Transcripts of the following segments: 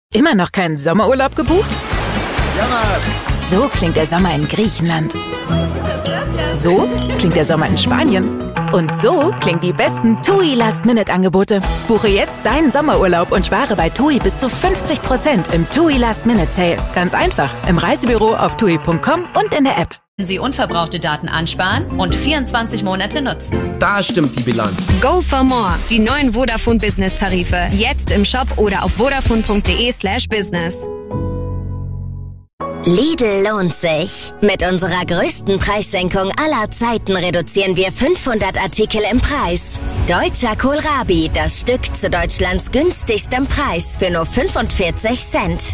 Immer noch keinen Sommerurlaub gebucht? Ja, was? So klingt der Sommer in Griechenland. So klingt der Sommer in Spanien. Und so klingen die besten TUI Last-Minute-Angebote. Buche jetzt deinen Sommerurlaub und spare bei TUI bis zu 50% im TUI Last-Minute-Sale. Ganz einfach, im Reisebüro, auf TUI.com und in der App. Sie unverbrauchte Daten ansparen und 24 Monate nutzen. Da stimmt die Bilanz. Go for more. Die neuen Vodafone Business Tarife. Jetzt im Shop oder auf vodafone.de/business. Lidl lohnt sich. Mit unserer größten Preissenkung aller Zeiten reduzieren wir 500 Artikel im Preis. Deutscher Kohlrabi, das Stück zu Deutschlands günstigstem Preis für nur 45 Cent.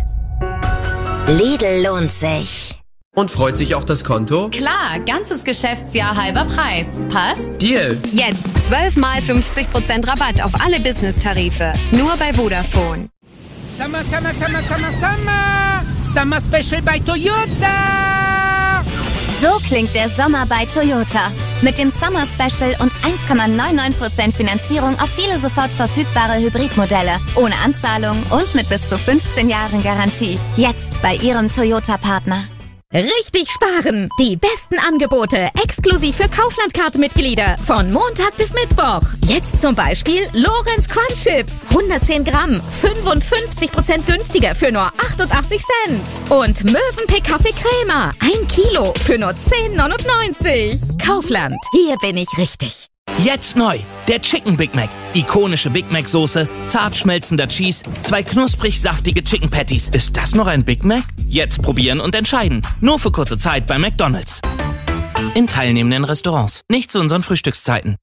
Lidl lohnt sich. Und freut sich auch das Konto? Klar, ganzes Geschäftsjahr halber Preis. Passt? Deal! Jetzt 12 mal 50% Rabatt auf alle Business-Tarife. Nur bei Vodafone. Summer, Summer, Summer, Summer, Summer! Summer Special bei Toyota! So klingt der Sommer bei Toyota. Mit dem Summer Special und 1,99% Finanzierung auf viele sofort verfügbare Hybridmodelle. Ohne Anzahlung und mit bis zu 15 Jahren Garantie. Jetzt bei Ihrem Toyota-Partner. Richtig sparen! Die besten Angebote exklusiv für Kaufland-Card-Mitglieder von Montag bis Mittwoch. Jetzt zum Beispiel Lorenz Crunch Chips, 110 Gramm, 55% günstiger für nur 88 Cent. Und Mövenpick Kaffee Crema, 1 Kilo für nur 10,99. Kaufland, hier bin ich richtig. Jetzt neu, der Chicken Big Mac. Ikonische Big Mac Soße, zart schmelzender Cheese, 2 knusprig saftige Chicken Patties. Ist das noch ein Big Mac? Jetzt probieren und entscheiden. Nur für kurze Zeit bei McDonald's. In teilnehmenden Restaurants, nicht zu unseren Frühstückszeiten.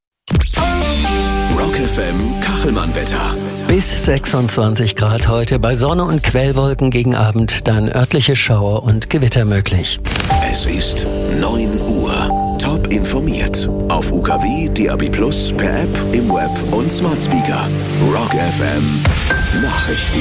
Rock FM Kachelmann-Wetter. Bis 26 Grad heute, bei Sonne und Quellwolken gegen Abend, dann örtliche Schauer und Gewitter möglich. Es ist 9 Uhr. Top informiert. Auf UKW, DAB+, per App, im Web und Smart Speaker. Rock FM Nachrichten.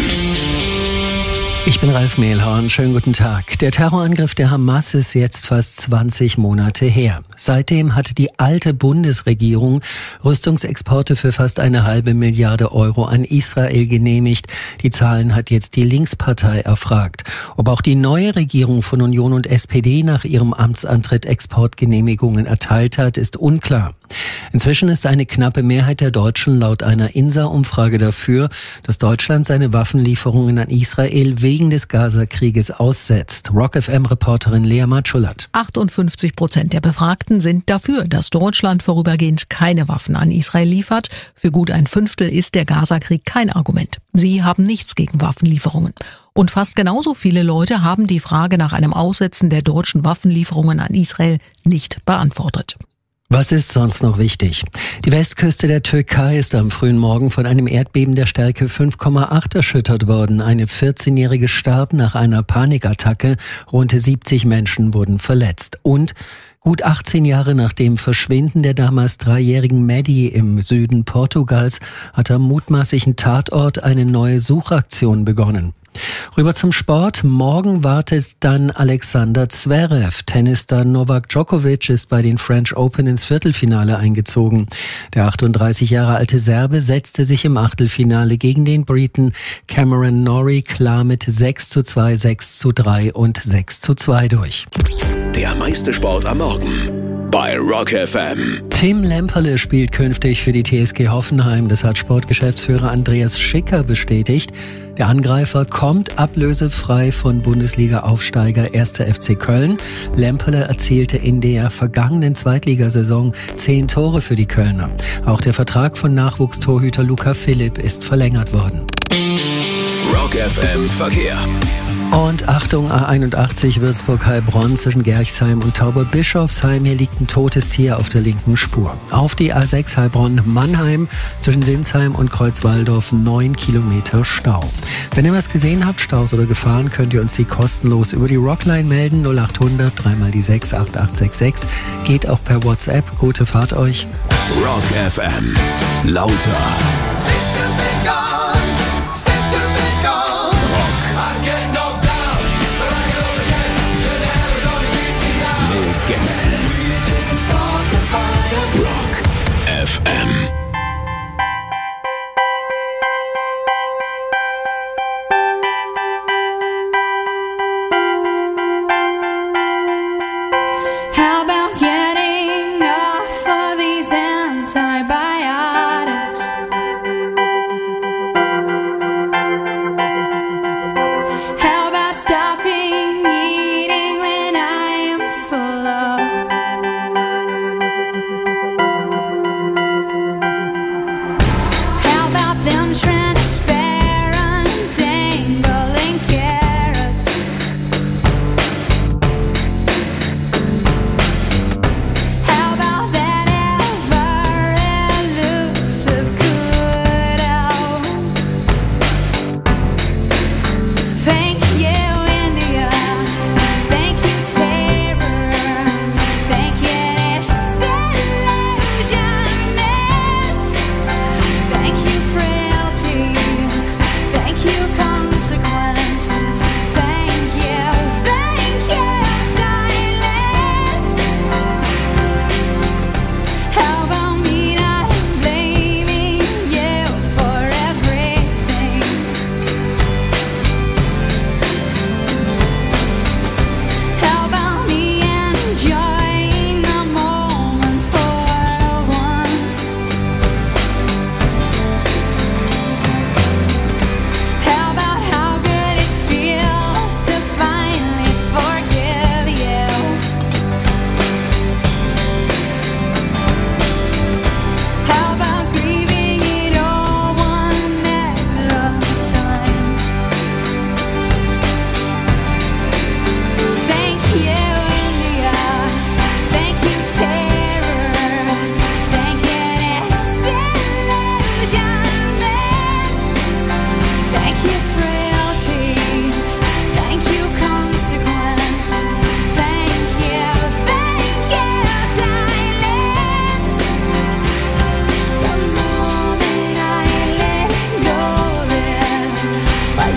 Ich bin Ralf Mehlhorn, schönen guten Tag. Der Terrorangriff der Hamas ist jetzt fast 20 Monate her. Seitdem hatte die alte Bundesregierung Rüstungsexporte für fast 1,5 Milliarde Euro an Israel genehmigt. Die Zahlen hat jetzt die Linkspartei erfragt. Ob auch die neue Regierung von Union und SPD nach ihrem Amtsantritt Exportgenehmigungen erteilt hat, ist unklar. Inzwischen ist eine knappe Mehrheit der Deutschen laut einer INSA-Umfrage dafür, dass Deutschland seine Waffenlieferungen an Israel wegen des Gaza-Krieges aussetzt. Rock-FM-Reporterin Lea Matschulat. 58% der Befragten sind dafür, dass Deutschland vorübergehend keine Waffen an Israel liefert. Für gut ein Fünftel ist der Gaza-Krieg kein Argument. Sie haben nichts gegen Waffenlieferungen. Und fast genauso viele Leute haben die Frage nach einem Aussetzen der deutschen Waffenlieferungen an Israel nicht beantwortet. Was ist sonst noch wichtig? Die Westküste der Türkei ist am frühen Morgen von einem Erdbeben der Stärke 5,8 erschüttert worden. Eine 14-Jährige starb nach einer Panikattacke. Rund 70 Menschen wurden verletzt. Und gut 18 Jahre nach dem Verschwinden der damals 3-jährigen Maddie im Süden Portugals hat am mutmaßlichen Tatort eine neue Suchaktion begonnen. Rüber zum Sport. Morgen wartet dann Alexander Zverev. Tennisstar Novak Djokovic ist bei den French Open ins Viertelfinale eingezogen. Der 38 Jahre alte Serbe setzte sich im Achtelfinale gegen den Briten Cameron Norrie klar mit 6:2, 6:3 und 6:2 durch. Der meiste Sport am Morgen bei Rock FM. Tim Lemperle spielt künftig für die TSG Hoffenheim. Das hat Sportgeschäftsführer Andreas Schicker bestätigt. Der Angreifer kommt ablösefrei von Bundesliga-Aufsteiger 1. FC Köln. Lemperle erzielte in der vergangenen Zweitligasaison 10 Tore für die Kölner. Auch der Vertrag von Nachwuchstorhüter Luca Philipp ist verlängert worden. Rock FM Verkehr. Und Achtung, A81 Würzburg-Heilbronn zwischen Gerchsheim und Tauberbischofsheim. Hier liegt ein totes Tier auf der linken Spur. Auf die A6 Heilbronn-Mannheim zwischen Sinsheim und Kreuzwaldorf 9 Kilometer Stau. Wenn ihr was gesehen habt, Staus oder Gefahren, könnt ihr uns die kostenlos über die Rockline melden. 0800 3x6 8866. Geht auch per WhatsApp. Gute Fahrt euch. Rock FM. Lauter. Rock FM.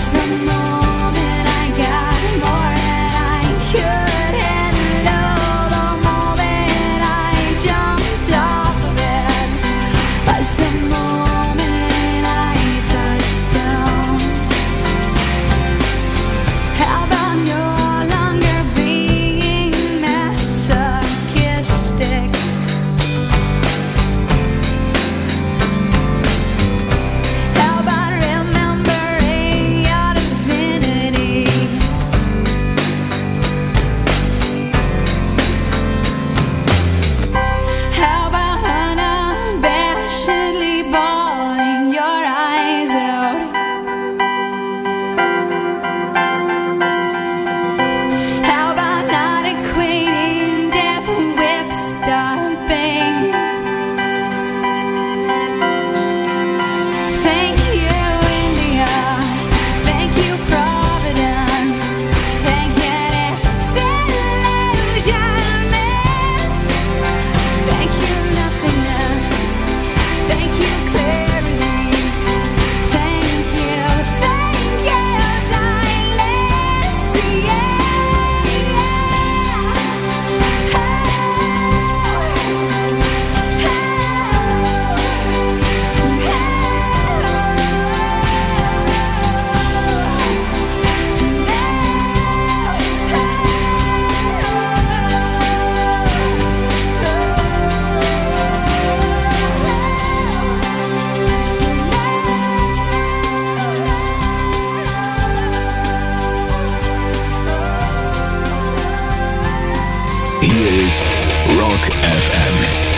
Hier ist Rock FM.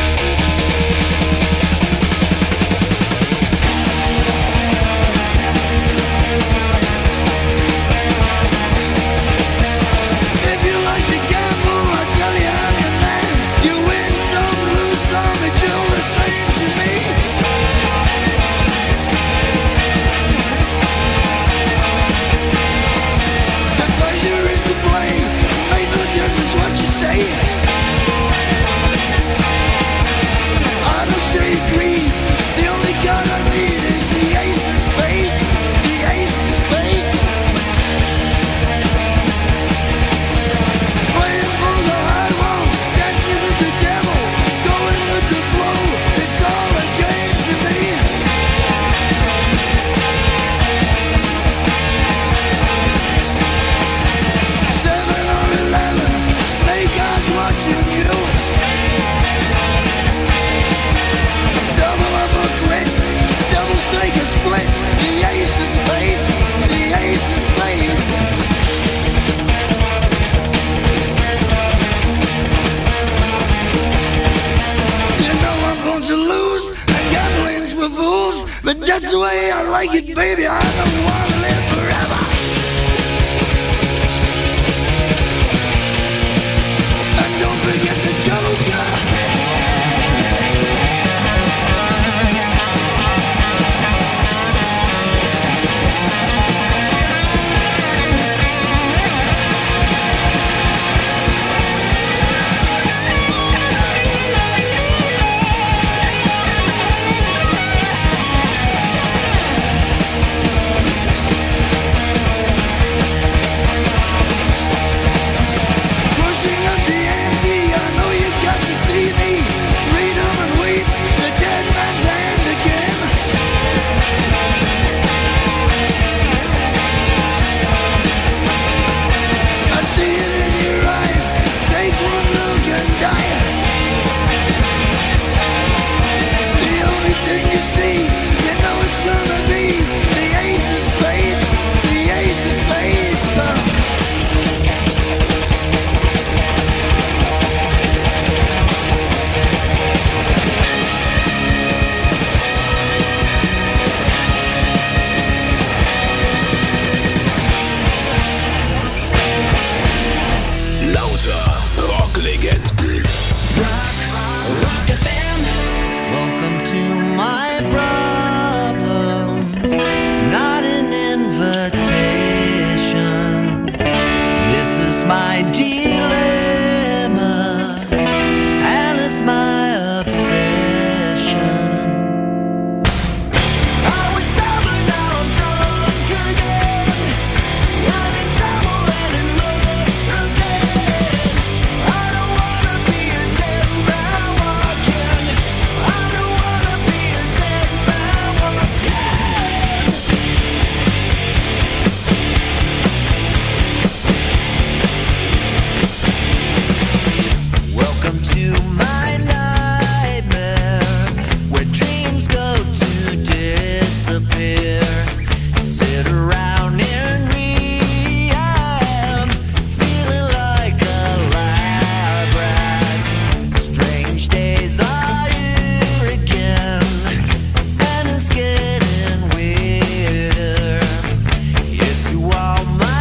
But that's the way I like it, baby. I don't want to live forever. And don't forget the Joker.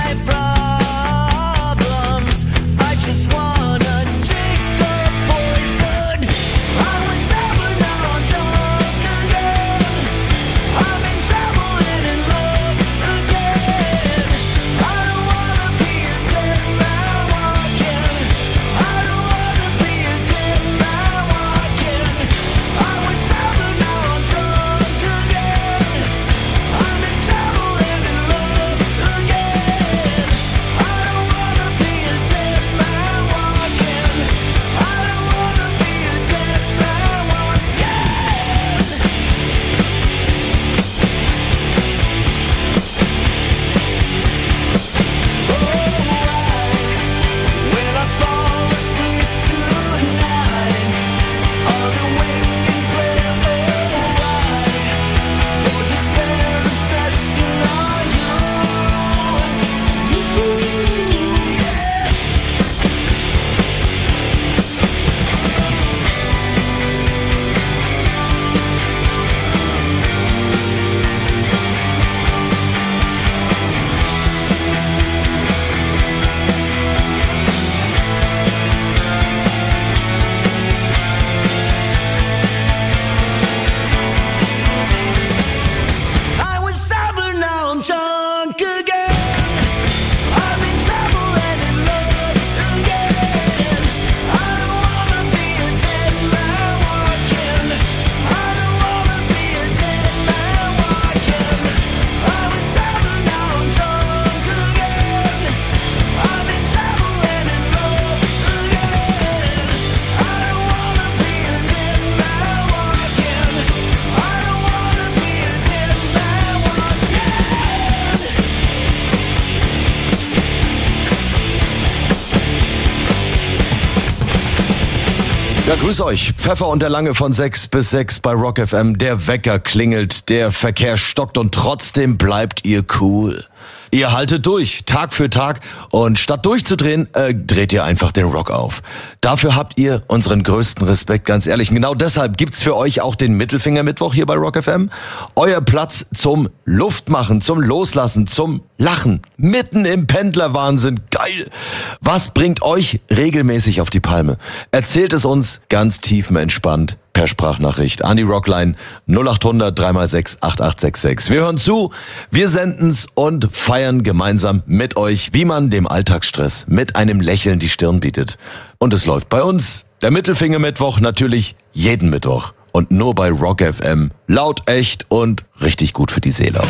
Ja, grüß euch. Pfeffer und der Lange von 6 bis 6 bei Rock FM. Der Wecker klingelt, der Verkehr stockt und trotzdem bleibt ihr cool. Ihr haltet durch, Tag für Tag, und statt durchzudrehen, dreht ihr einfach den Rock auf. Dafür habt ihr unseren größten Respekt, ganz ehrlich. Und genau deshalb gibt's für euch auch den Mittelfinger-Mittwoch hier bei Rock FM. Euer Platz zum Luftmachen, zum Loslassen, zum Lachen. Mitten im Pendlerwahnsinn. Geil! Was bringt euch regelmäßig auf die Palme? Erzählt es uns ganz tiefenentspannt per Sprachnachricht an die Rockline 0800 3x6 8866. Wir hören zu, wir senden's und feiern gemeinsam mit euch, wie man dem Alltagsstress mit einem Lächeln die Stirn bietet. Und es läuft bei uns. Der Mittelfinger-Mittwoch natürlich jeden Mittwoch. Und nur bei Rock FM. Laut, echt und richtig gut für die Seele.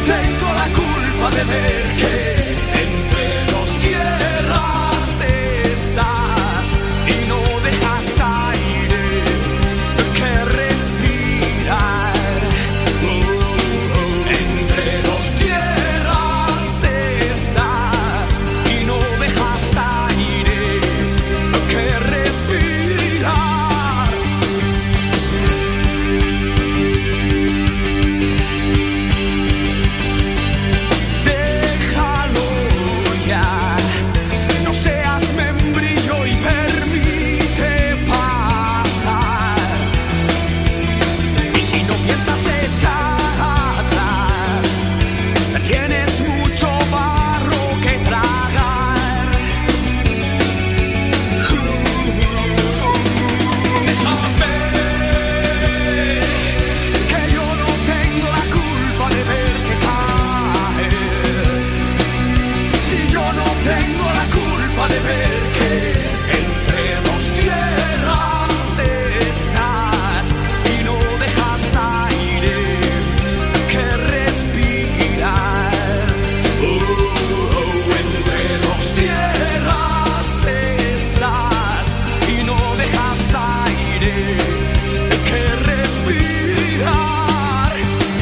tengo la culpa de ver que entre dos tierras estás y no dejas aire que respirar. Entre dos tierras estás y no dejas aire que respirar. Déjalo ya, no seas membrillo y permite pasar. Y si no piensas echar atrás, tienes mucho barro que tragar. Déjame que yo no tengo la culpa de verte caer. Si yo no tengo la culpa de ver que entre dos tierras estás y no dejas aire que respirar. Entre dos tierras estás y no dejas aire que respirar.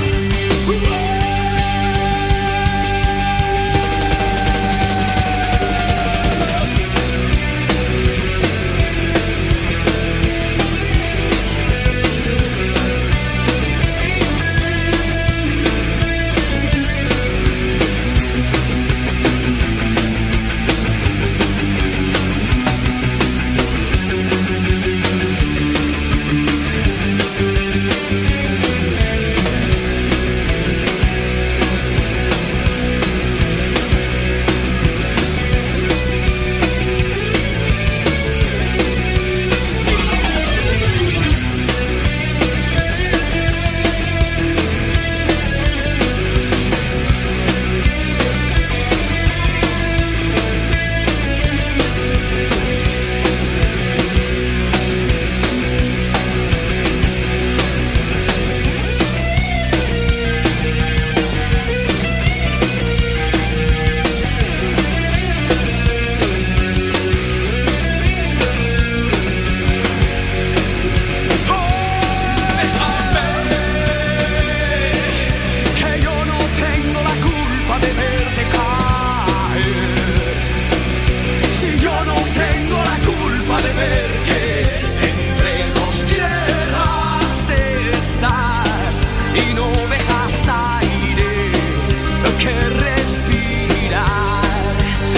Que yo no tengo la culpa de verte caer. Si yo no tengo la culpa de ver que entre dos tierras estás y no dejas aire que respirar.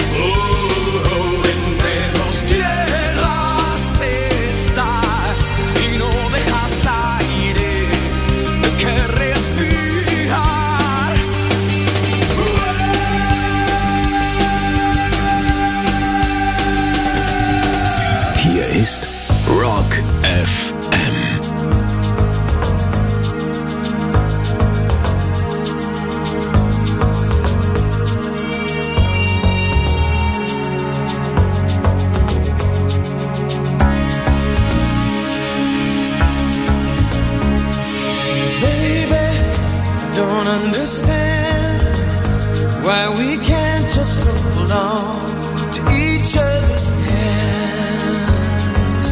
Entre dos tierras estás y no dejas aire que respirar. Hier ist Rock FM. Baby, don't understand why we can't just hold on to each other's hands.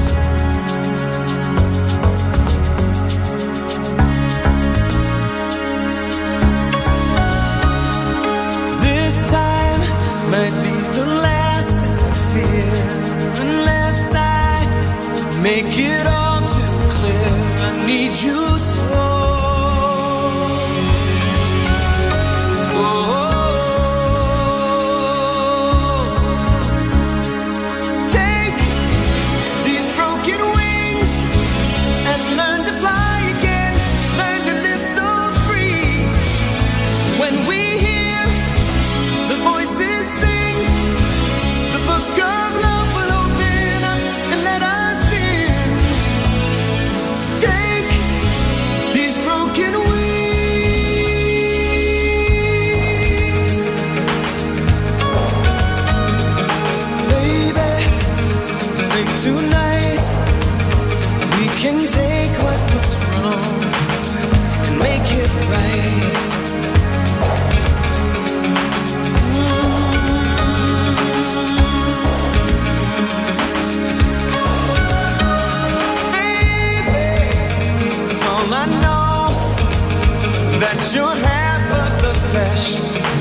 This time might be the last I fear, unless I make it all too clear. I need you so. Oh,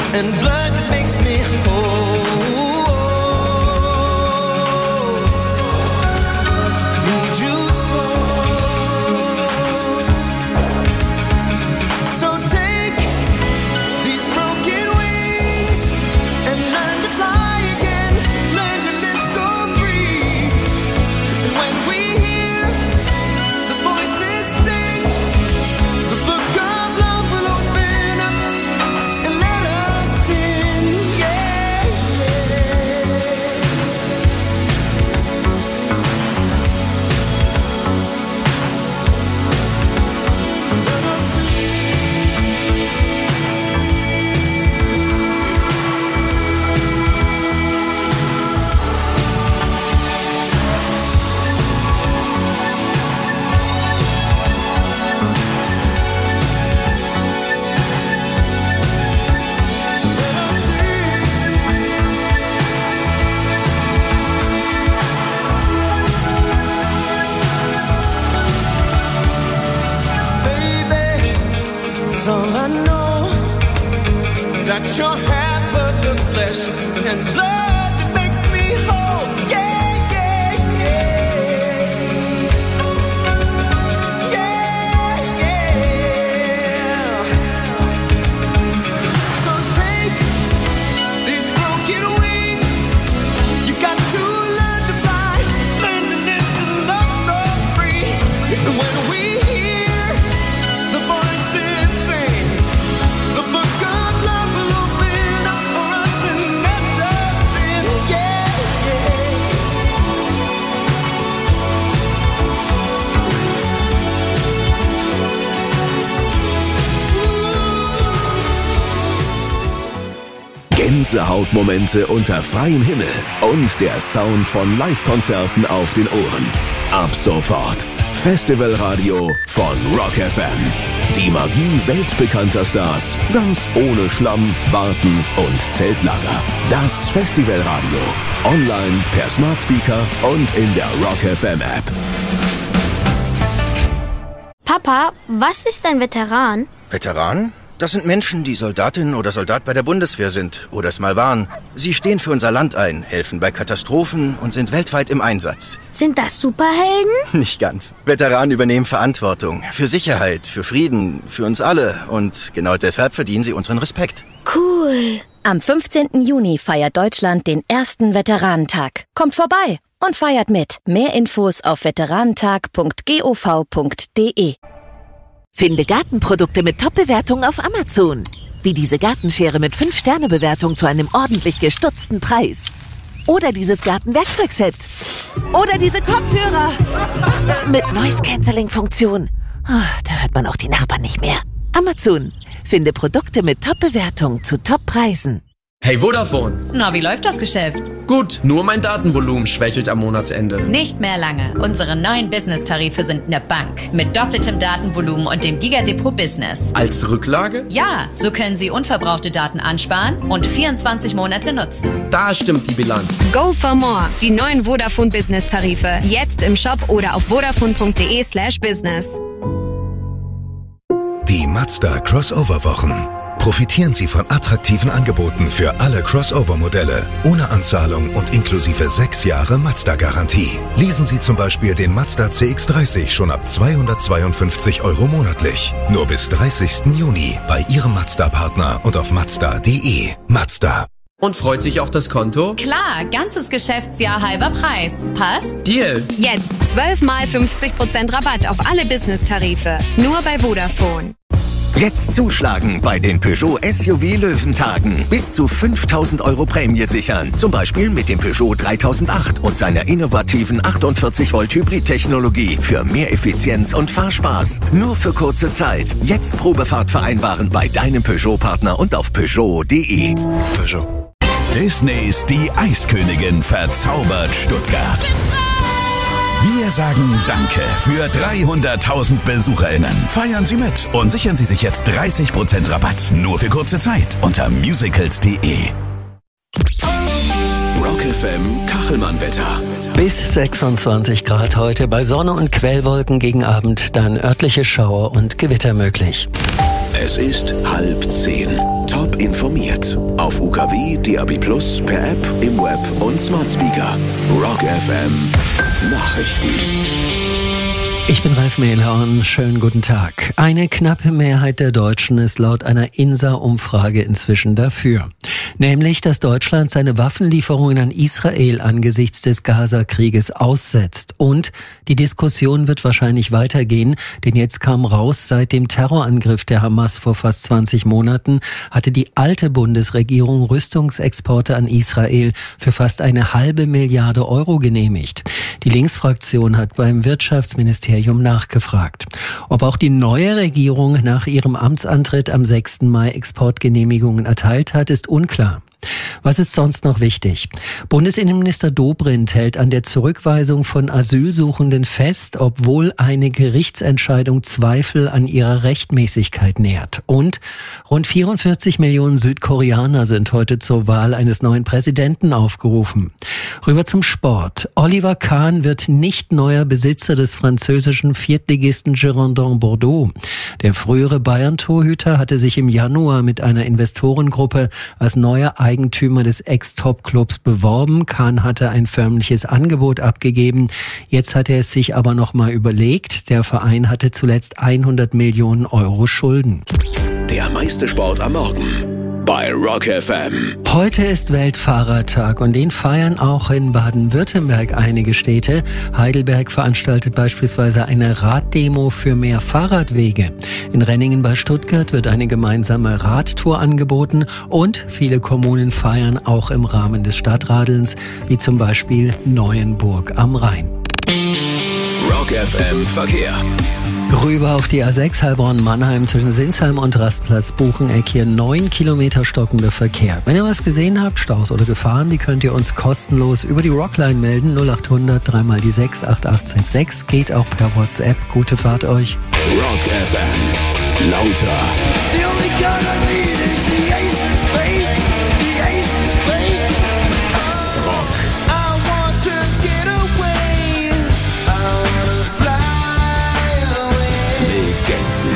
and blood that makes me whole. Need you so take these broken wings and learn to fly again, learn to live so free. And when we hear the voices sing, the book of love will open up and let us in, yeah, baby, it's all I know, that you're half of the flesh and blood that makes me whole, yeah, yeah, yeah, yeah, yeah. So take these broken wings, you got to learn to fly, learn to live and love so free. And when we hear the voices sing, the book of love will open up for us and let us in, yeah, Gänsehautmomente unter freiem Himmel und der Sound von Live-Konzerten auf den Ohren. Ab sofort Festivalradio von Rock FM. Die Magie weltbekannter Stars, ganz ohne Schlamm, Warten und Zeltlager. Das Festivalradio. Online, per Smart Speaker und in der Rock FM App. Papa, was ist ein Veteran? Veteran? Das sind Menschen, die Soldatin oder Soldat bei der Bundeswehr sind oder es mal waren. Sie stehen für unser Land ein, helfen bei Katastrophen und sind weltweit im Einsatz. Sind das Superhelden? Nicht ganz. Veteranen übernehmen Verantwortung für Sicherheit, für Frieden, für uns alle. Und genau deshalb verdienen sie unseren Respekt. Cool. Am 15. Juni feiert Deutschland den ersten Veteranentag. Kommt vorbei und feiert mit. Mehr Infos auf veteranentag.gov.de. Finde Gartenprodukte mit Top-Bewertungen auf Amazon. Wie diese Gartenschere mit 5-Sterne-Bewertung zu einem ordentlich gestutzten Preis. Oder dieses Gartenwerkzeugset. Oder diese Kopfhörer. Mit Noise-Canceling-Funktion. Oh, da hört man auch die Nachbarn nicht mehr. Amazon. Finde Produkte mit Top-Bewertung zu Top-Preisen. Hey Vodafone. Na, wie läuft das Geschäft? Gut, nur mein Datenvolumen schwächelt am Monatsende. Nicht mehr lange. Unsere neuen Business-Tarife sind eine Bank. Mit doppeltem Datenvolumen und dem Gigadepot Business. Als Rücklage? Ja, so können Sie unverbrauchte Daten ansparen und 24 Monate nutzen. Da stimmt die Bilanz. Go for more. Die neuen Vodafone Business Tarife. Jetzt im Shop oder auf vodafone.de/business. Die Mazda Crossover-Wochen. Profitieren Sie von attraktiven Angeboten für alle Crossover-Modelle, ohne Anzahlung und inklusive 6 Jahre Mazda-Garantie. Leasen Sie zum Beispiel den Mazda CX-30 schon ab 252 € monatlich. Nur bis 30. Juni bei Ihrem Mazda-Partner und auf mazda.de. Mazda. Und freut sich auch das Konto? Klar, ganzes Geschäftsjahr halber Preis. Passt? Deal. Jetzt 12 mal 50% Rabatt auf alle Business-Tarife. Nur bei Vodafone. Jetzt zuschlagen bei den Peugeot SUV Löwentagen. Bis zu 5.000 € Prämie sichern. Zum Beispiel mit dem Peugeot 3008 und seiner innovativen 48-Volt Hybrid-Technologie für mehr Effizienz und Fahrspaß. Nur für kurze Zeit. Jetzt Probefahrt vereinbaren bei deinem Peugeot-Partner und auf Peugeot.de. Peugeot. Disneys Die Eiskönigin verzaubert Stuttgart. Wir sagen Danke für 300.000 BesucherInnen. Feiern Sie mit und sichern Sie sich jetzt 30% Rabatt. Nur für kurze Zeit unter musicals.de. Rock FM Kachelmann-Wetter. Bis 26 Grad heute, bei Sonne und Quellwolken gegen Abend, dann örtliche Schauer und Gewitter möglich. Es ist 9:30. Top informiert. Auf UKW, DAB+, per App, im Web und Smart Speaker. Rock FM Nachrichten. Ich bin Ralf Mehlhorn, schönen guten Tag. Eine knappe Mehrheit der Deutschen ist laut einer INSA-Umfrage inzwischen dafür. Nämlich, dass Deutschland seine Waffenlieferungen an Israel angesichts des Gaza-Krieges aussetzt. Und die Diskussion wird wahrscheinlich weitergehen, denn jetzt kam raus, seit dem Terrorangriff der Hamas vor fast 20 Monaten hatte die alte Bundesregierung Rüstungsexporte an Israel für fast 1,5 Milliarde Euro genehmigt. Die Linksfraktion hat beim Wirtschaftsministerium nachgefragt. Ob auch die neue Regierung nach ihrem Amtsantritt am 6. Mai Exportgenehmigungen erteilt hat, ist unklar. Was ist sonst noch wichtig? Bundesinnenminister Dobrindt hält an der Zurückweisung von Asylsuchenden fest, obwohl eine Gerichtsentscheidung Zweifel an ihrer Rechtmäßigkeit nährt. Und rund 44 Millionen Südkoreaner sind heute zur Wahl eines neuen Präsidenten aufgerufen. Rüber zum Sport. Oliver Kahn wird nicht neuer Besitzer des französischen Viertligisten Girondins Bordeaux. Der frühere Bayern-Torhüter hatte sich im Januar mit einer Investorengruppe als neuer Eigentümer des Ex-Top-Clubs beworben. Kahn hatte ein förmliches Angebot abgegeben. Jetzt hat er es sich aber noch mal überlegt. Der Verein hatte zuletzt 100 Millionen Euro Schulden. Der meiste Sport am Morgen bei Rock FM. Heute ist Weltfahrradtag und den feiern auch in Baden-Württemberg einige Städte. Heidelberg veranstaltet beispielsweise eine Raddemo für mehr Fahrradwege. In Renningen bei Stuttgart wird eine gemeinsame Radtour angeboten und viele Kommunen feiern auch im Rahmen des Stadtradelns, wie zum Beispiel Neuenburg am Rhein. Rock FM Verkehr. Rüber auf die A6 Heilbronn-Mannheim zwischen Sinsheim und Rastplatz Bucheneck, hier 9 Kilometer stockender Verkehr. Wenn ihr was gesehen habt, Staus oder Gefahren, die könnt ihr uns kostenlos über die Rockline melden. 0800 3x6 8866. Geht auch per WhatsApp. Gute Fahrt euch. Rock FM. Lauter. The only gun I need is the ace of spades. The ace of spades. Rock. I want to get away. I want to fly away. Legenden.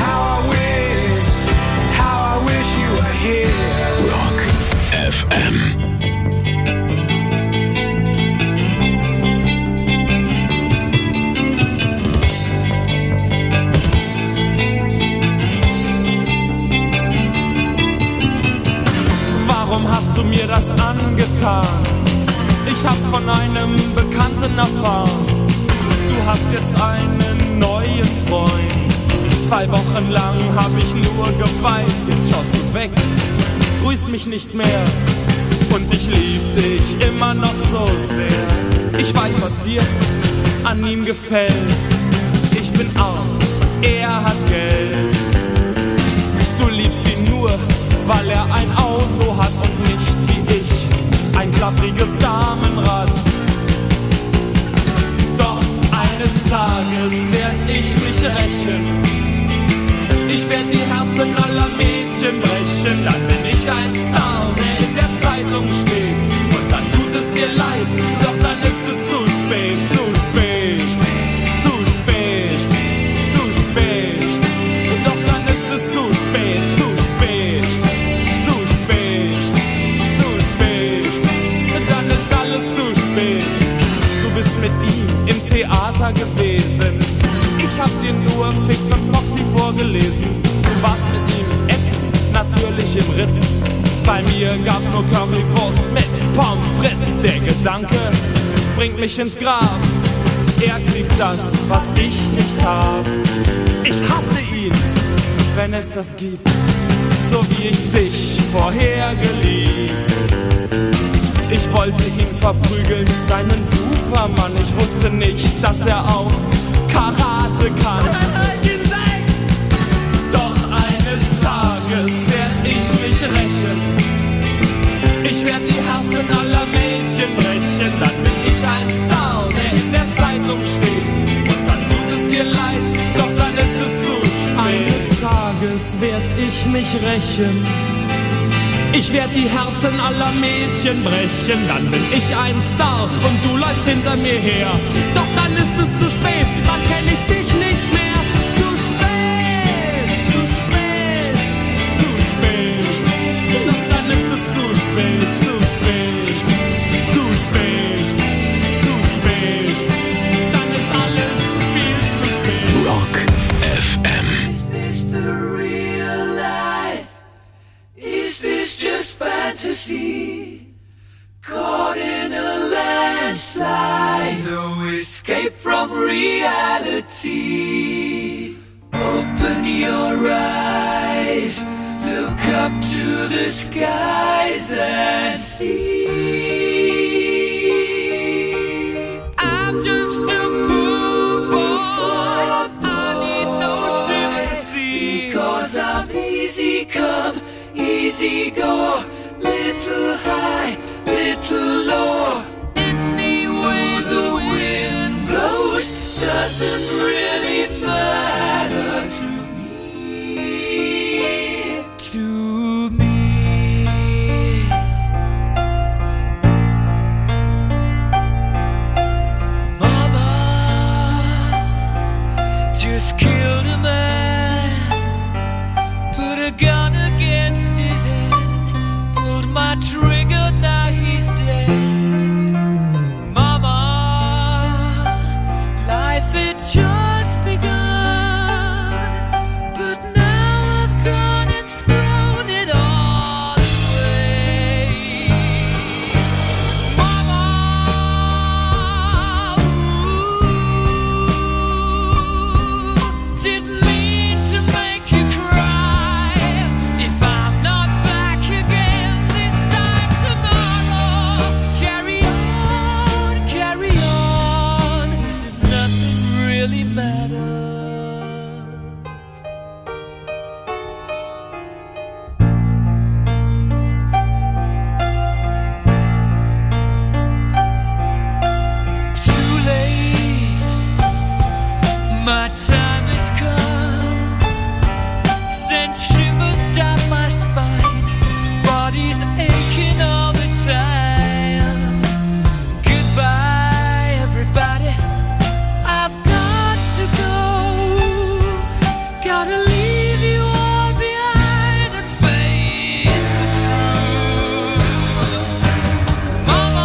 How I wish you were here. Rock FM. Warum hast du mir das angetan? Ich hab's von einem Bekannten erfahren. Du hast jetzt einen neuen Freund. 2 Wochen lang hab ich nur geweint. Jetzt schaust du weg, grüßt mich nicht mehr. Und ich lieb dich immer noch so sehr. Ich weiß, was dir an ihm gefällt. Ich bin arm, er hat Geld. Du liebst ihn nur, weil er ein Auto hat und nicht wie ich ein klappriges Damenrad. Doch eines Tages werd ich mich rächen. Ich werd die Herzen aller Mädchen brechen. Dann bin ich ein Star, der in der Zeitung steht. Und dann tut es dir leid, doch dann ist es zu spät, zu spät, zu spät, zu spät. Doch dann ist es zu spät, zu spät, zu spät, zu spät. Dann ist alles zu spät. Du bist mit ihm im Theater gewesen. Ich hab dir nur Fix und Foxy vorgelesen. Du warst mit ihm essen, natürlich im Ritz. Bei mir gab's nur Currywurst mit Pommes frites. Der Gedanke bringt mich ins Grab. Er kriegt das, was ich nicht hab. Ich hasse ihn, wenn es das gibt, so wie ich dich vorher geliebt. Ich wollte ihn verprügeln, deinen Supermann. Ich wusste nicht, dass er auch Karate kann. Doch eines Tages werd ich mich rächen. Ich werd die Herzen aller Mädchen brechen. Dann bin ich ein Star, der in der Zeitung steht. Und dann tut es dir leid, doch dann ist es zu spät. Eines Tages werd ich mich rächen. Ich werd die Herzen aller Mädchen brechen. Dann bin ich ein Star und du läufst hinter mir her. Doch dann ist es zu spät, dann kenn ich dich nicht mehr. Zu spät, zu spät, fantasy, caught in a landslide, no escape from reality. Open your eyes, look up to the skies and see. I'm just a poor boy, I need no sympathy, because I'm easy come, easy go, little high, little low. Any way the wind blows doesn't really matter to me. To me. Mama just killed a man, put a gun against his head, pulled my trigger, now he's dead. Mama, life had just begun, but now I've gone and thrown it all away. Mama, didn't mean to make you cry. If I'm not back again this time tomorrow, carry on, as if nothing really matters. Too late, my time has come, sent shivers down my spine, body's aching all the time. Goodbye, everybody, I've got to go, gotta leave you all behind and face the truth. Mama,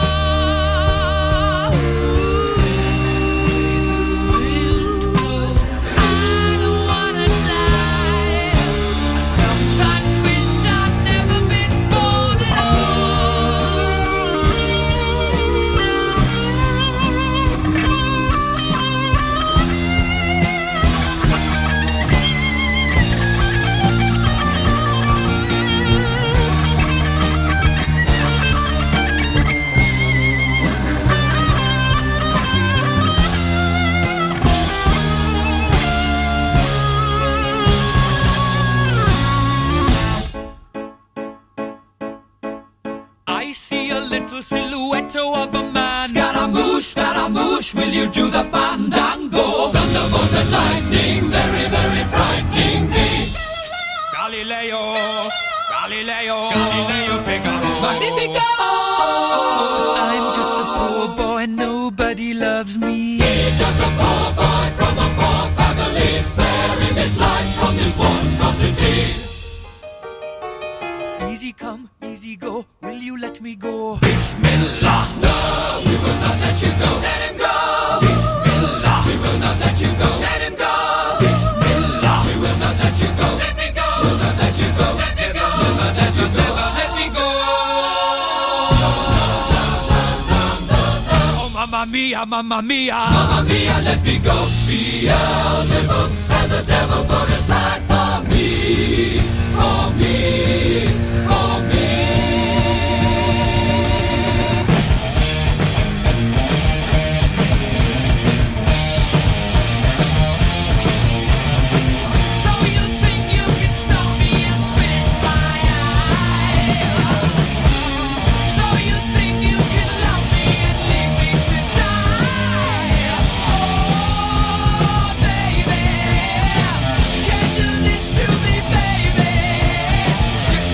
I don't wanna die. I sometimes wish I'd never been born at I see a little silhouette of a man. Scaramouche, will you do the fandango? Thunderbolt and lightning, very, very frightening me. Galileo, Figaro. Magnifico! I'm just a poor boy, nobody loves me. He's just a poor boy from a poor family, sparing his life from this monstrosity. Easy come, easy go, will you let me go? Bismillah, no, we will not let you go. Let him go. Bismillah, we will not let you go. Let him go. Bismillah, we will not let you go. Let me go. We'll not let you go. Let me go. We'll not let you go. Never let me go. Oh, mamma mia, mamma mia. Mamma mia, let me go. Beelzebub has a devil put aside for me. For me. For me. So you think you can stop me and spit in my eye? So you think you can love me and leave me to die? Oh, baby, can't do this to me, baby. Just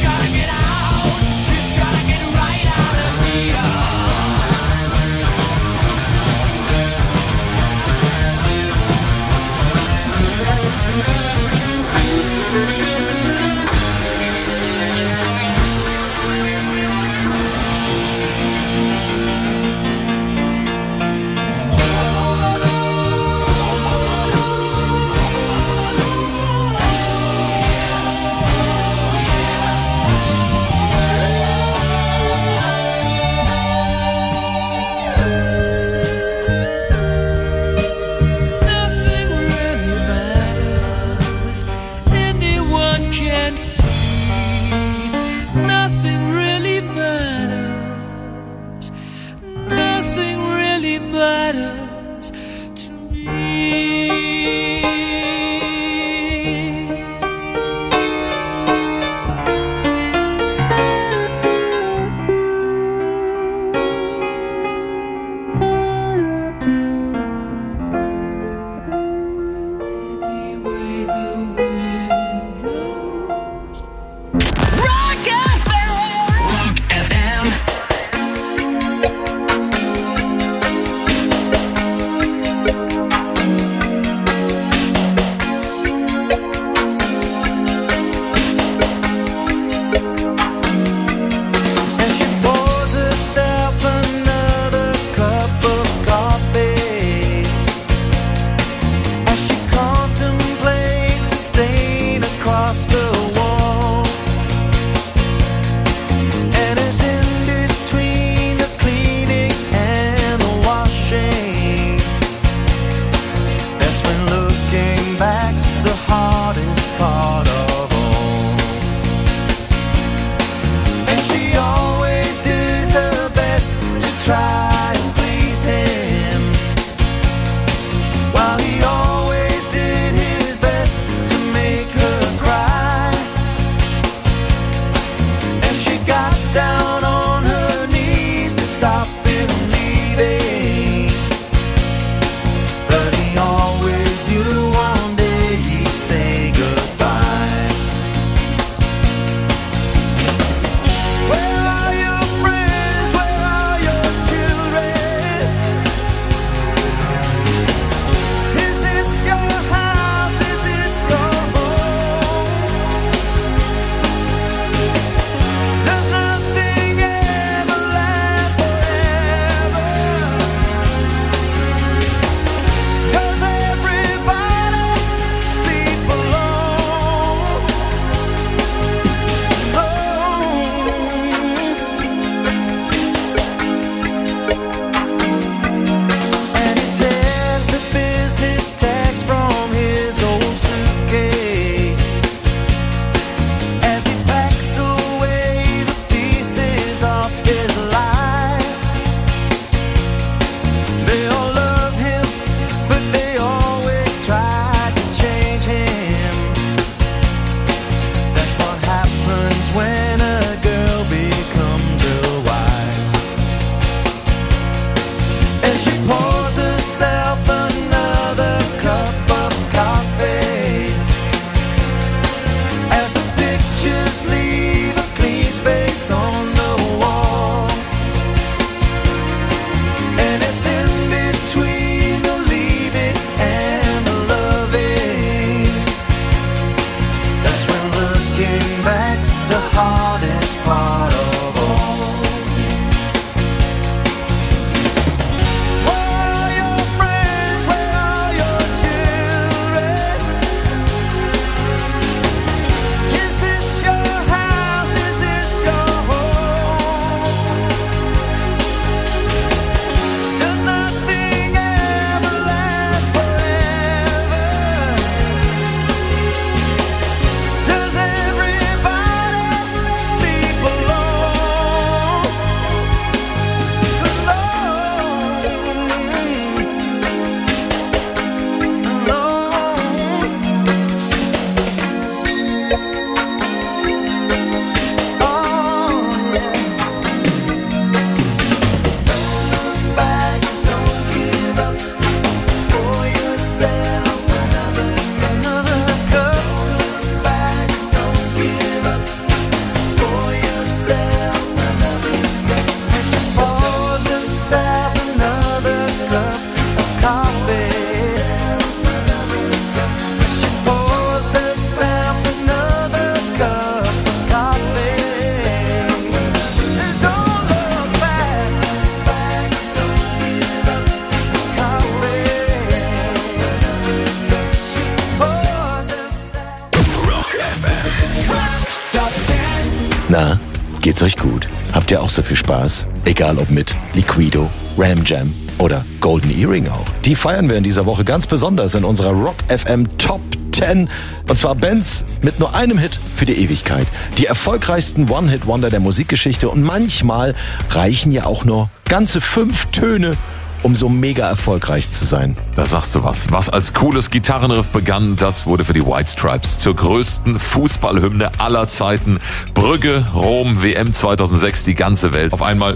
euch gut? Habt ihr auch so viel Spaß? Egal ob mit Liquido, Ram Jam oder Golden Earring auch. Die feiern wir in dieser Woche ganz besonders in unserer Rock FM Top 10. Und zwar Bands mit nur einem Hit für die Ewigkeit. Die erfolgreichsten One-Hit-Wonder der Musikgeschichte. Und manchmal reichen ja auch nur ganze 5 Töne, um so mega erfolgreich zu sein. Da sagst du was. Was als cooles Gitarrenriff begann, das wurde für die White Stripes zur größten Fußballhymne aller Zeiten. Brügge, Rom, WM 2006, die ganze Welt. Auf einmal.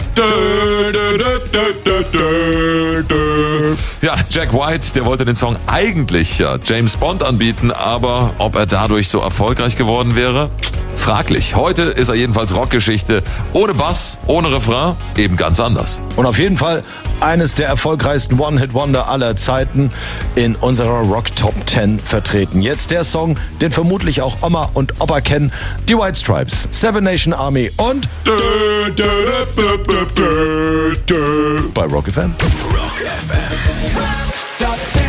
Ja, Jack White, der wollte den Song eigentlich James Bond anbieten, aber ob er dadurch so erfolgreich geworden wäre? Fraglich. Heute ist er jedenfalls Rockgeschichte. Ohne Bass, ohne Refrain, eben ganz anders. Und auf jeden Fall eines der erfolgreichsten One-Hit-Wonder aller Zeiten in unserer Rock Top 10 vertreten. Jetzt der Song, den vermutlich auch Oma und Opa kennen. Die White Stripes, Seven Nation Army und bei Rock FM. Rock FM. Top 10.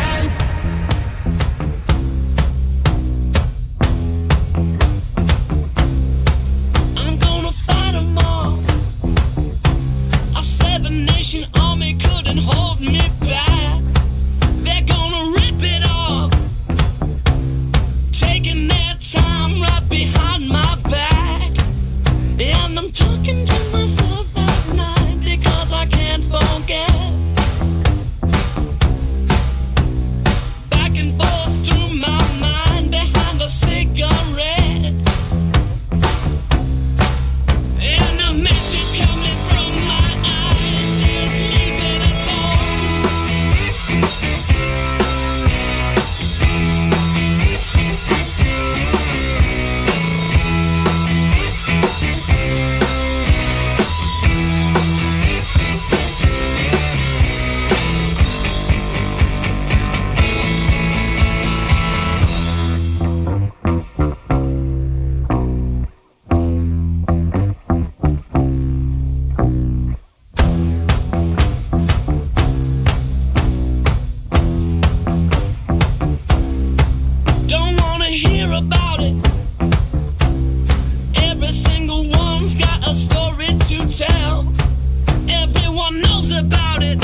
Army couldn't hold me back. They're gonna rip it off, taking their time right behind my back. And I'm talking to myself at night because I can't forget. Back and forth through my mind behind a cigarette. And a message coming from my eyes says leave it alone. Don't wanna hear about it. Every single one's got a story to tell. Everyone knows about it.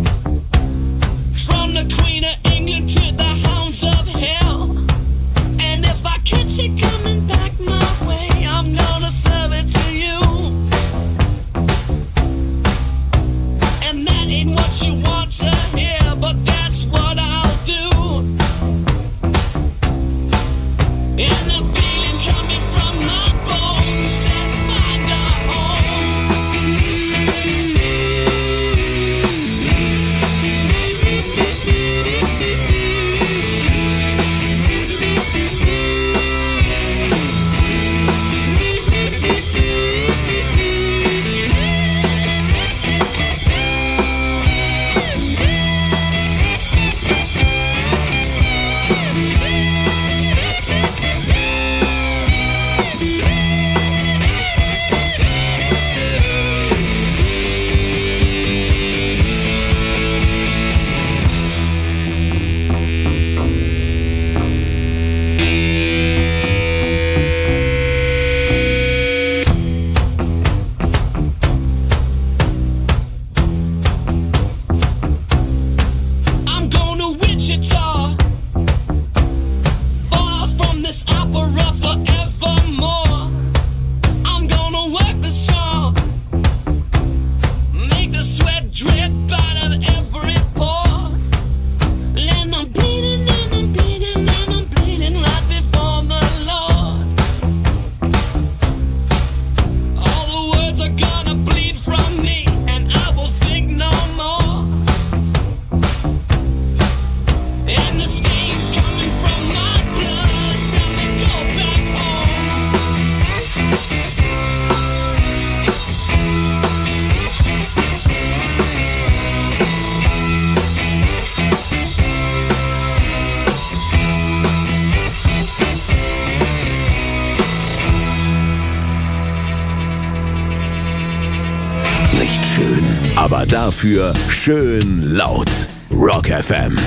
From the Queen of England to the hounds of hell. And if I catch it coming back my way, I'm gonna serve it to you. And that ain't what you want to hear, but that's what I'll do. And the feeling coming from my bones says find a I'm going to Wichita, far from this opera forevermore. I'm gonna work the straw, make the sweat drip out of every pore. And I'm bleeding and I'm bleeding and I'm bleeding right before the Lord. All the words are gonna bleed from me and I will think no more. And the stains coming from my blood tell me go back home. Nicht schön, aber dafür schön laut. Rock FM.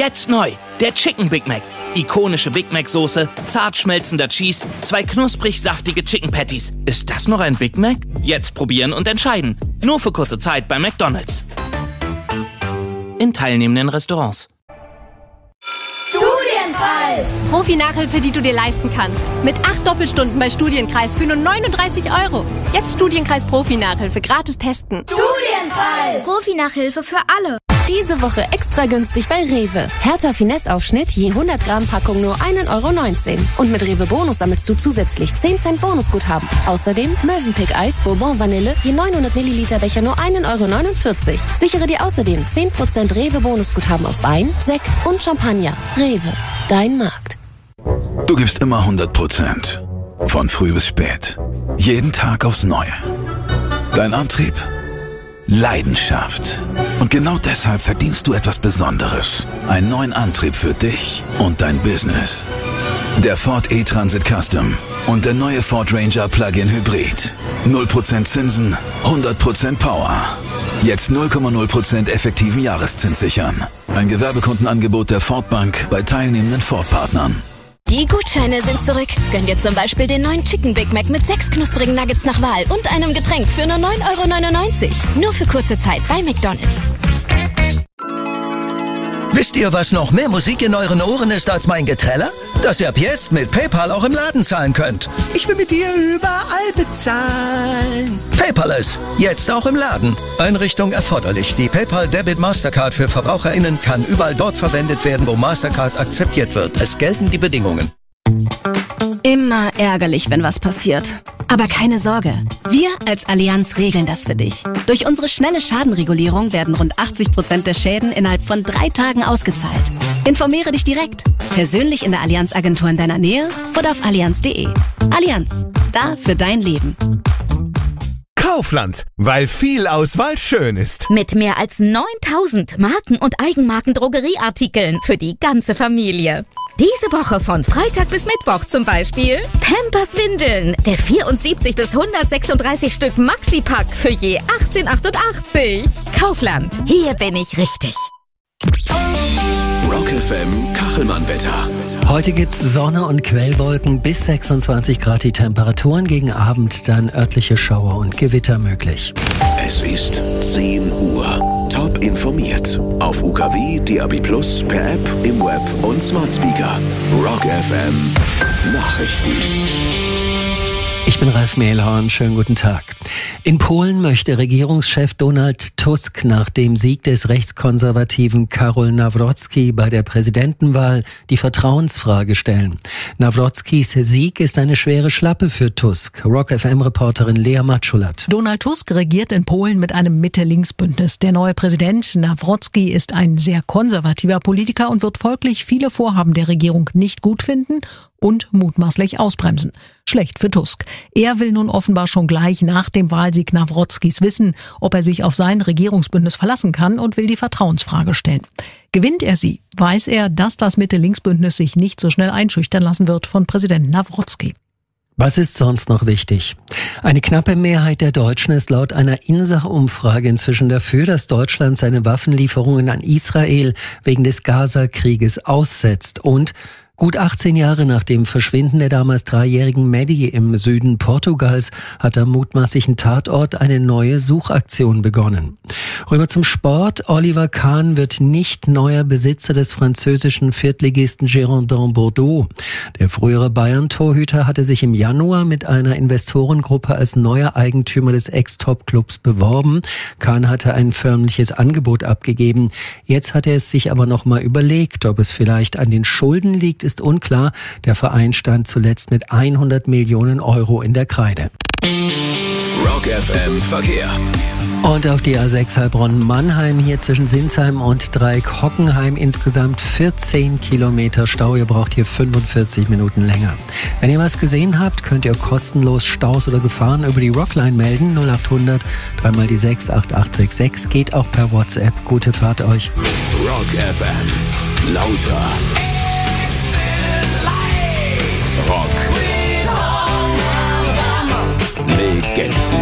Jetzt neu, der Chicken Big Mac. Ikonische Big Mac Soße, zart schmelzender Cheese, 2 knusprig saftige Chicken Patties. Ist das noch ein Big Mac? Jetzt probieren und entscheiden. Nur für kurze Zeit bei McDonald's. In teilnehmenden Restaurants. Studienkreis! Profi-Nachhilfe, die du dir leisten kannst. Mit 8 Doppelstunden bei Studienkreis für nur 39 €. Jetzt Studienkreis Profi-Nachhilfe gratis testen. Studienkreis! Profi-Nachhilfe für alle. Diese Woche extra günstig bei Rewe. Hertha Finesse-Aufschnitt je 100 Gramm Packung nur 1,19 €. Und mit Rewe Bonus sammelst du zusätzlich 10 Cent Bonusguthaben. Außerdem Mövenpick Eis Bourbon Vanille je 900 Milliliter Becher nur 1,49 €. Sichere dir außerdem 10% Rewe Bonusguthaben auf Wein, Sekt und Champagner. Rewe, dein Markt. Du gibst immer 100%. Von früh bis spät. Jeden Tag aufs Neue. Dein Antrieb? Leidenschaft. Und genau deshalb verdienst du etwas Besonderes. Einen neuen Antrieb für dich und dein Business. Der Ford E-Transit Custom und der neue Ford Ranger Plug-in Hybrid. 0% Zinsen, 100% Power. Jetzt 0,0% effektiven Jahreszins sichern. Ein Gewerbekundenangebot der Ford Bank bei teilnehmenden Ford-Partnern. Die Gutscheine sind zurück. Gönn dir zum Beispiel den neuen Chicken Big Mac mit 6 knusprigen Nuggets nach Wahl und einem Getränk für nur 9,99 €. Nur für kurze Zeit bei McDonald's. Wisst ihr, was noch mehr Musik in euren Ohren ist als mein Geträller? Dass ihr ab jetzt mit PayPal auch im Laden zahlen könnt. Ich will mit dir überall bezahlen. Paperless, jetzt auch im Laden. Einrichtung erforderlich. Die PayPal Debit Mastercard für VerbraucherInnen kann überall dort verwendet werden, wo Mastercard akzeptiert wird. Es gelten die Bedingungen. Immer ärgerlich, wenn was passiert. Aber keine Sorge, wir als Allianz regeln das für dich. Durch unsere schnelle Schadenregulierung werden rund 80% der Schäden innerhalb von 3 Tagen ausgezahlt. Informiere dich direkt, persönlich in der Allianz-Agentur in deiner Nähe oder auf allianz.de. Allianz, da für dein Leben. Kaufland, weil viel Auswahl schön ist. Mit mehr als 9000 Marken- und Eigenmarken-Drogerieartikeln für die ganze Familie. Diese Woche von Freitag bis Mittwoch zum Beispiel Pampers Windeln, der 74 bis 136 Stück Maxi-Pack für je 18,88 €. Kaufland, hier bin ich richtig. Rock FM Kachelmann-Wetter. Heute gibt's Sonne und Quellwolken, bis 26 Grad die Temperaturen, gegen Abend dann örtliche Schauer und Gewitter möglich. Es ist 10 Uhr. Top informiert. Auf UKW, DAB+, per App, im Web und Smart Speaker. Rock FM Nachrichten. Ich bin Ralf Mehlhorn, schönen guten Tag. In Polen möchte Regierungschef Donald Tusk nach dem Sieg des rechtskonservativen Karol Nawrocki bei der Präsidentenwahl die Vertrauensfrage stellen. Nawrockis Sieg ist eine schwere Schlappe für Tusk. Rock-FM-Reporterin Lea Matschulat. Donald Tusk regiert in Polen mit einem Mitte-Links-Bündnis. Der neue Präsident Nawrocki ist ein sehr konservativer Politiker und wird folglich viele Vorhaben der Regierung nicht gut finden und mutmaßlich ausbremsen. Schlecht für Tusk. Er will nun offenbar schon gleich nach dem Wahlsieg Nawrockis wissen, ob er sich auf sein Regierungsbündnis verlassen kann, und will die Vertrauensfrage stellen. Gewinnt er sie, weiß er, dass das Mitte-Links-Bündnis sich nicht so schnell einschüchtern lassen wird von Präsident Nawrocki. Was ist sonst noch wichtig? Eine knappe Mehrheit der Deutschen ist laut einer INSA-Umfrage inzwischen dafür, dass Deutschland seine Waffenlieferungen an Israel wegen des Gaza-Krieges aussetzt. Und gut 18 Jahre nach dem Verschwinden der damals 3-jährigen Maddie im Süden Portugals hat am mutmaßlichen Tatort eine neue Suchaktion begonnen. Rüber zum Sport. Oliver Kahn wird nicht neuer Besitzer des französischen Viertligisten Girondins Bordeaux. Der frühere Bayern-Torhüter hatte sich im Januar mit einer Investorengruppe als neuer Eigentümer des Ex-Top-Clubs beworben. Kahn hatte ein förmliches Angebot abgegeben. Jetzt hat er es sich aber noch mal überlegt, ob es vielleicht an den Schulden liegt, ist unklar. Der Verein stand zuletzt mit 100 Millionen Euro in der Kreide. Rock FM Verkehr. Und auf die A6 Heilbronn-Mannheim hier zwischen Sinsheim und Dreieck-Hockenheim insgesamt 14 Kilometer Stau. Ihr braucht hier 45 Minuten länger. Wenn ihr was gesehen habt, könnt ihr kostenlos Staus oder Gefahren über die Rockline melden. 0800 3 die 6 8866. Geht auch per WhatsApp. Gute Fahrt euch. Rock FM. Lauter. Rock. Legenden.